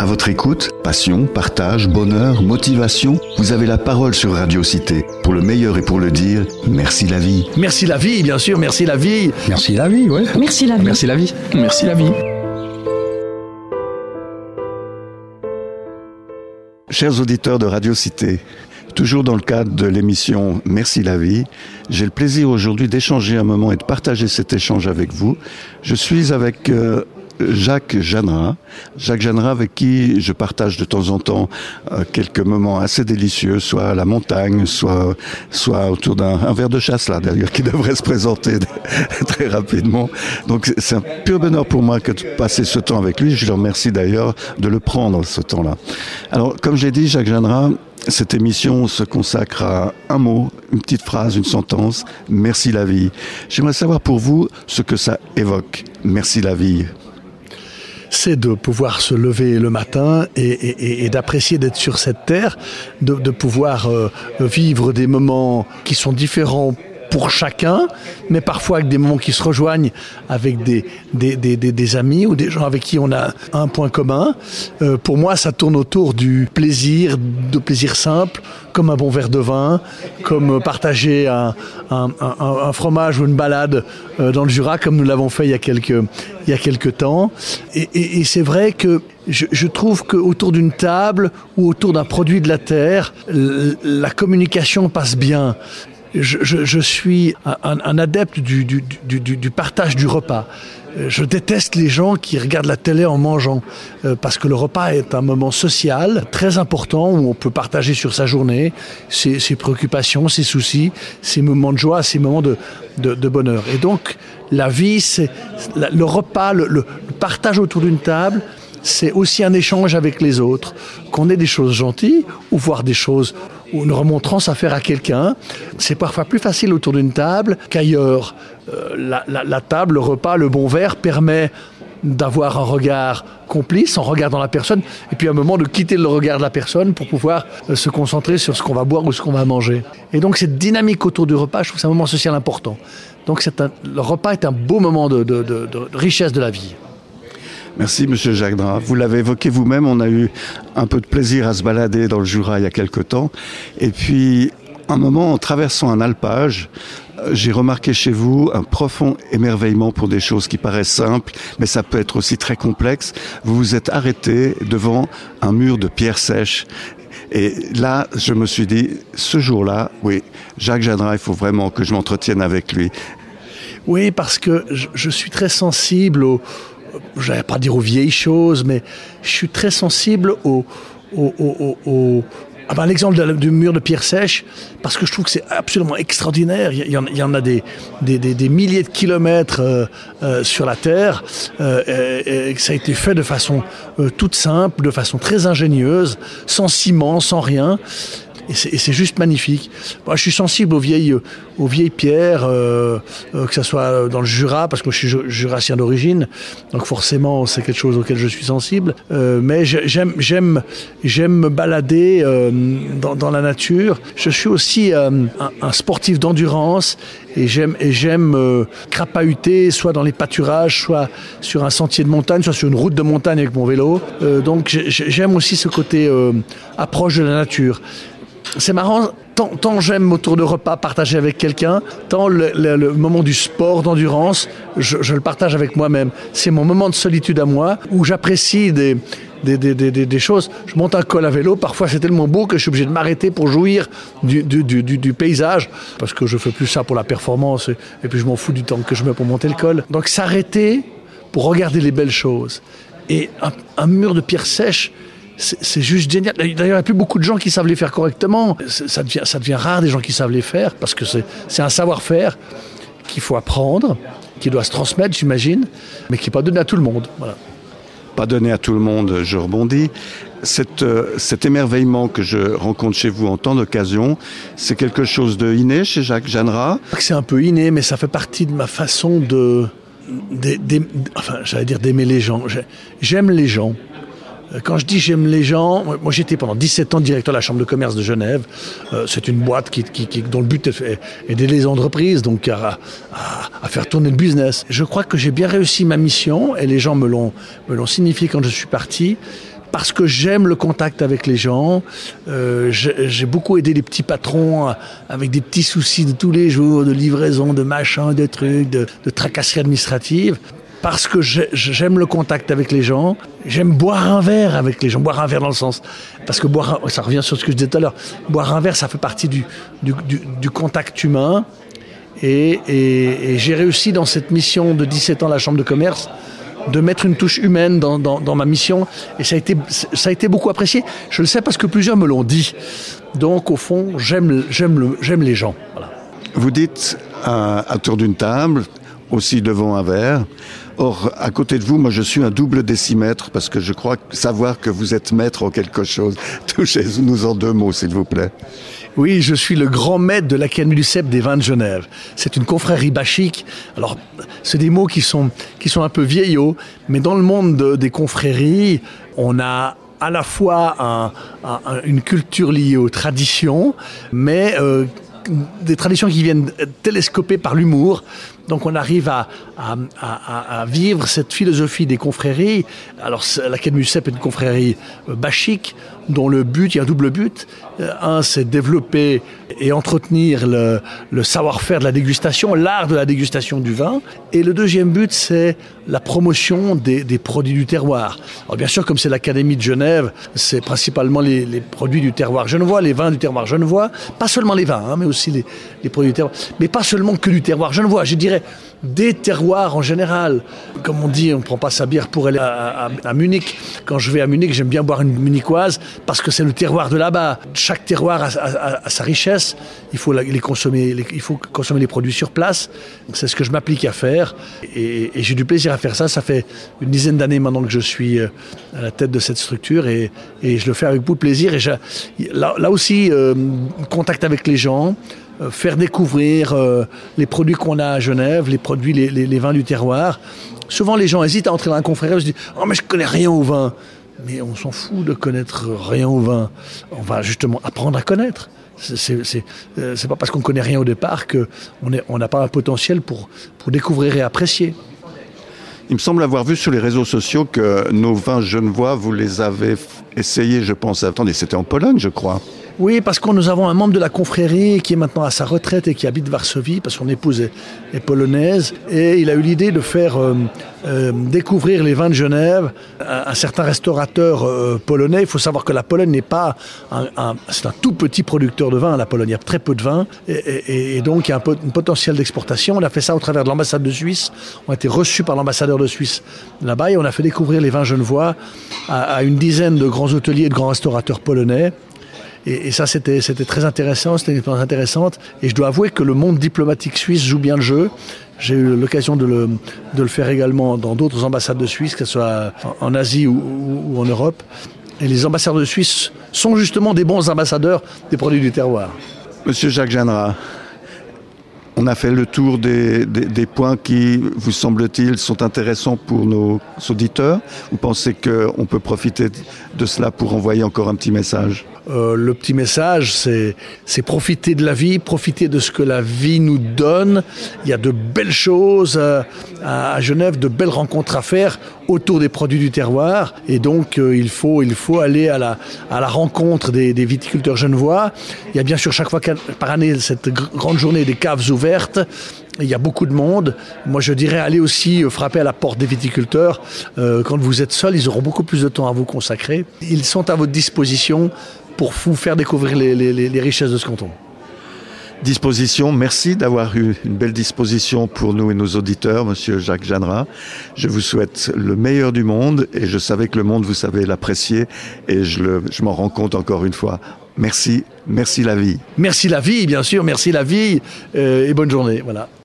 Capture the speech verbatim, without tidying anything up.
À votre écoute, passion, partage, bonheur, motivation, vous avez la parole sur Radio Cité. Pour le meilleur et pour le dire, merci la vie. Merci la vie, bien sûr, merci la vie. Merci la vie, ouais. Merci la vie. Merci la vie. Merci la vie. Chers auditeurs de Radio Cité, toujours dans le cadre de l'émission Merci la vie, j'ai le plaisir aujourd'hui d'échanger un moment et de partager cet échange avec vous. Je suis avec euh, Jacques Jeanneret, Jacques Jeanneret avec qui je partage de temps en temps euh, quelques moments assez délicieux, soit à la montagne, soit soit autour d'un un verre de chasse là d'ailleurs qui devrait se présenter très rapidement. Donc c'est un pur bonheur pour moi que de passer ce temps avec lui. Je le remercie d'ailleurs de le prendre ce temps-là. Alors comme j'ai dit, Jacques Jeanneret, cette émission se consacre à un mot, une petite phrase, une sentence, merci la vie. J'aimerais savoir pour vous ce que ça évoque, merci la vie. C'est de pouvoir se lever le matin et, et, et d'apprécier d'être sur cette terre, de, de pouvoir euh, vivre des moments qui sont différents pour chacun, mais parfois avec des moments qui se rejoignent avec des, des, des, des, des amis ou des gens avec qui on a un point commun. Euh, pour moi, ça tourne autour du plaisir, de plaisir simple, comme un bon verre de vin, comme partager un, un, un, un fromage ou une balade euh, dans le Jura, comme nous l'avons fait il y a quelques, il y a quelques temps. Et, et, et c'est vrai que je, je trouve qu'autour d'une table ou autour d'un produit de la terre, la communication passe bien. Je, je, je suis un, un adepte du, du, du, du, du partage du repas. Je déteste les gens qui regardent la télé en mangeant, euh, parce que le repas est un moment social très important où on peut partager sur sa journée, ses, ses préoccupations, ses soucis, ses moments de joie, ses moments de, de, de bonheur. Et donc, la vie, c'est la, le repas, le, le partage autour d'une table, c'est aussi un échange avec les autres, qu'on ait des choses gentilles ou voir des choses ou une remontrance à faire à quelqu'un. C'est parfois plus facile autour d'une table qu'ailleurs. Euh, la, la, la table, le repas, le bon verre permet d'avoir un regard complice en regardant la personne et puis à un moment de quitter le regard de la personne pour pouvoir euh, se concentrer sur ce qu'on va boire ou ce qu'on va manger. Et donc cette dynamique autour du repas, je trouve que c'est un moment social important. Donc c'est un, le repas est un beau moment de, de, de, de richesse de la vie. Merci Monsieur Jacques Jeanneret. Vous l'avez évoqué vous-même, on a eu un peu de plaisir à se balader dans le Jura il y a quelque temps. Et puis, un moment, en traversant un alpage, j'ai remarqué chez vous un profond émerveillement pour des choses qui paraissent simples, mais ça peut être aussi très complexe. Vous vous êtes arrêté devant un mur de pierre sèche. Et là, je me suis dit, ce jour-là, oui, Jacques Jeanneret, il faut vraiment que je m'entretienne avec lui. Oui, parce que je, je suis très sensible au... je n'allais pas dire aux vieilles choses, mais je suis très sensible au, au, au, au, à ben, l'exemple de, du mur de pierre sèche, parce que je trouve que c'est absolument extraordinaire. Il y en, il y en a des, des, des, des milliers de kilomètres euh, euh, sur la Terre, euh, et, et ça a été fait de façon euh, toute simple, de façon très ingénieuse, sans ciment, sans rien. Et c'est, et c'est juste magnifique. Moi, je suis sensible aux vieilles, aux vieilles pierres, euh, euh, que ce soit dans le Jura, parce que je suis jurassien d'origine, donc forcément c'est quelque chose auquel je suis sensible. Euh, mais j'aime, j'aime, j'aime me balader euh, dans, dans la nature. Je suis aussi euh, un, un sportif d'endurance et j'aime, et j'aime euh, crapahuter, soit dans les pâturages, soit sur un sentier de montagne, soit sur une route de montagne avec mon vélo. Euh, donc j'aime aussi ce côté euh, approche de la nature. C'est marrant, tant, tant j'aime autour de repas partager avec quelqu'un, tant le, le, le moment du sport, d'endurance, je, je le partage avec moi-même. C'est mon moment de solitude à moi, où j'apprécie des, des, des, des, des choses. Je monte un col à vélo, parfois c'est tellement beau que je suis obligé de m'arrêter pour jouir du, du, du, du, du paysage, parce que je fais plus ça pour la performance, et, et puis je m'en fous du temps que je mets pour monter le col. Donc s'arrêter pour regarder les belles choses. Et un, un mur de pierre sèche, C'est, c'est juste génial. D'ailleurs, il n'y a plus beaucoup de gens qui savent les faire correctement. Ça devient, ça devient rare des gens qui savent les faire parce que c'est, c'est un savoir-faire qu'il faut apprendre, qui doit se transmettre, j'imagine, mais qui n'est pas donné à tout le monde. Voilà. Pas donné à tout le monde, je rebondis. Cette, euh, cet émerveillement que je rencontre chez vous en tant d'occasion, c'est quelque chose de inné chez Jacques Jeanneret. C'est un peu inné, mais ça fait partie de ma façon de, de, de enfin, j'allais dire d'aimer les gens. J'aime les gens. Quand je dis j'aime les gens, moi j'étais pendant dix-sept ans directeur de la Chambre de commerce de Genève. Euh, c'est une boîte qui, qui, qui, dont le but est, est d'aider les entreprises donc à, à, à faire tourner le business. Je crois que j'ai bien réussi ma mission et les gens me l'ont, me l'ont signifié quand je suis parti. parce que j'aime le contact avec les gens. Euh, j'ai, j'ai beaucoup aidé les petits patrons avec des petits soucis de tous les jours, de livraison, de machin, de trucs, de, de tracasseries administratives. Parce que j'aime le contact avec les gens, j'aime boire un verre avec les gens, boire un verre dans le sens, parce que boire un, ça revient sur ce que je disais tout à l'heure, boire un verre ça fait partie du, du, du, du contact humain, et, et, et j'ai réussi dans cette mission de dix-sept ans à la Chambre de commerce, de mettre une touche humaine dans, dans, dans ma mission, et ça a, été, ça a été beaucoup apprécié, je le sais parce que plusieurs me l'ont dit, donc au fond j'aime, j'aime, le, j'aime les gens. Voilà. Vous dites à, à tour d'une table, aussi devant un verre. Or, à côté de vous, moi, je suis un double décimètre parce que je crois savoir que vous êtes maître en quelque chose. Touchez-nous en deux mots, s'il vous plaît. Oui, je suis le grand maître de l'Académie du cep des vins de Genève. C'est une confrérie bachique. Alors, c'est des mots qui sont, qui sont un peu vieillots, mais dans le monde de, des confréries, on a à la fois un, un, une culture liée aux traditions, mais euh, des traditions qui viennent télescopées par l'humour. Donc on arrive à, à, à, à vivre cette philosophie des confréries. Alors l'Académie du cep est une confrérie bachique dont le but, il y a un double but. Un, c'est développer et entretenir le, le savoir-faire de la dégustation, l'art de la dégustation du vin. Et le deuxième but, c'est la promotion des, des produits du terroir. Alors bien sûr, comme c'est l'Académie de Genève, c'est principalement les, les produits du terroir genevois, les vins du terroir genevois. Pas seulement les vins, hein, mais aussi les, les produits du terroir. Mais pas seulement que du terroir genevois, je dirais des terroirs en général. Comme on dit, on ne prend pas sa bière pour aller à, à, à Munich. Quand je vais à Munich, j'aime bien boire une munichoise parce que c'est le terroir de là-bas. Chaque terroir a, a, a sa richesse. Il faut les consommer, les, il faut consommer les produits sur place. Donc c'est ce que je m'applique à faire. Et, et j'ai du plaisir à faire ça. Ça fait une dizaine d'années maintenant que je suis à la tête de cette structure et, et je le fais avec beaucoup de plaisir. Et je, là, là aussi, euh, contact avec les gens, faire découvrir euh, les produits qu'on a à Genève, les produits, les, les, les vins du terroir. Souvent, les gens hésitent à entrer dans un confrérie. Ils se disent « Oh, mais je connais rien au vin ». Mais on s'en fout de connaître rien au vin. On va justement apprendre à connaître. C'est, c'est, c'est, euh, c'est pas parce qu'on connaît rien au départ qu'on est, on n'a pas un potentiel pour, pour découvrir et apprécier. Il me semble avoir vu sur les réseaux sociaux que nos vins genevois, vous les avez essayés, je pense. Attendez, c'était en Pologne, je crois. Oui, parce que nous avons un membre de la confrérie qui est maintenant à sa retraite et qui habite Varsovie, parce que son épouse est, est polonaise, et il a eu l'idée de faire euh, euh, découvrir les vins de Genève à un certain restaurateur euh, polonais. Il faut savoir que la Pologne n'est pas un, un, c'est un tout petit producteur de vin, la Pologne, il y a très peu de vin, et, et, et donc il y a un, pot, un potentiel d'exportation. On a fait ça au travers de l'ambassade de Suisse, on a été reçus par l'ambassadeur de Suisse là-bas, et on a fait découvrir les vins genevois à, à une dizaine de grands hôteliers et de grands restaurateurs polonais. Et, et ça, c'était, c'était très intéressant, c'était une expérience intéressante. Et je dois avouer que le monde diplomatique suisse joue bien le jeu. J'ai eu l'occasion de le, de le faire également dans d'autres ambassades de Suisse, que ce soit en Asie ou, ou, ou en Europe. Et les ambassadeurs de Suisse sont justement des bons ambassadeurs des produits du terroir. Monsieur Jacques Jeanneret, on a fait le tour des, des, des points qui, vous semble-t-il, sont intéressants pour nos auditeurs. Vous pensez qu'on peut profiter de cela pour envoyer encore un petit message ? Euh, le petit message, c'est, c'est profiter de la vie, profiter de ce que la vie nous donne. Il y a de belles choses à, à Genève, de belles rencontres à faire autour des produits du terroir. Et donc, euh, il faut, il faut aller à la, à la rencontre des, des viticulteurs genevois. Il y a bien sûr chaque fois par année cette grande journée des caves ouvertes. Il y a beaucoup de monde. Moi, je dirais aller aussi frapper à la porte des viticulteurs. Euh, quand vous êtes seul, ils auront beaucoup plus de temps à vous consacrer. Ils sont à votre disposition pour vous faire découvrir les, les, les richesses de ce canton. Disposition, merci d'avoir eu une belle disposition pour nous et nos auditeurs, Monsieur Jacques Jeanneret. Je vous souhaite le meilleur du monde et je savais que le monde, vous savez l'apprécier et je, le, je m'en rends compte encore une fois. Merci, merci la vie. Merci la vie, bien sûr, merci la vie euh, et bonne journée. Voilà.